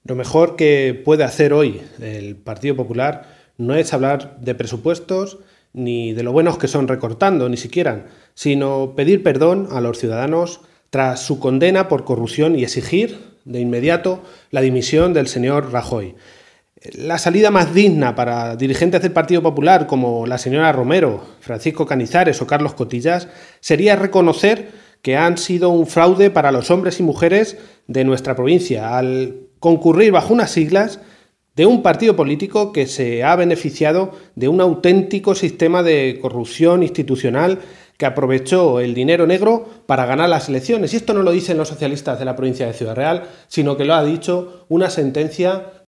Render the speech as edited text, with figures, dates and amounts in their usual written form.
Lo mejor que puede hacer hoy el Partido Popular no es hablar de presupuestos ni de lo buenos que son recortando, ni siquiera, sino pedir perdón a los ciudadanos tras su condena por corrupción y exigir de inmediato la dimisión del señor Rajoy. La salida más digna para dirigentes del Partido Popular como la señora Romero, Francisco Canizares o Carlos Cotillas sería reconocer que han sido un fraude para los hombres y mujeres de nuestra provincia al concurrir bajo unas siglas de un partido político que se ha beneficiado de un auténtico sistema de corrupción institucional que aprovechó el dinero negro para ganar las elecciones. Y esto no lo dicen los socialistas de la provincia de Ciudad Real, sino que lo ha dicho una sentencia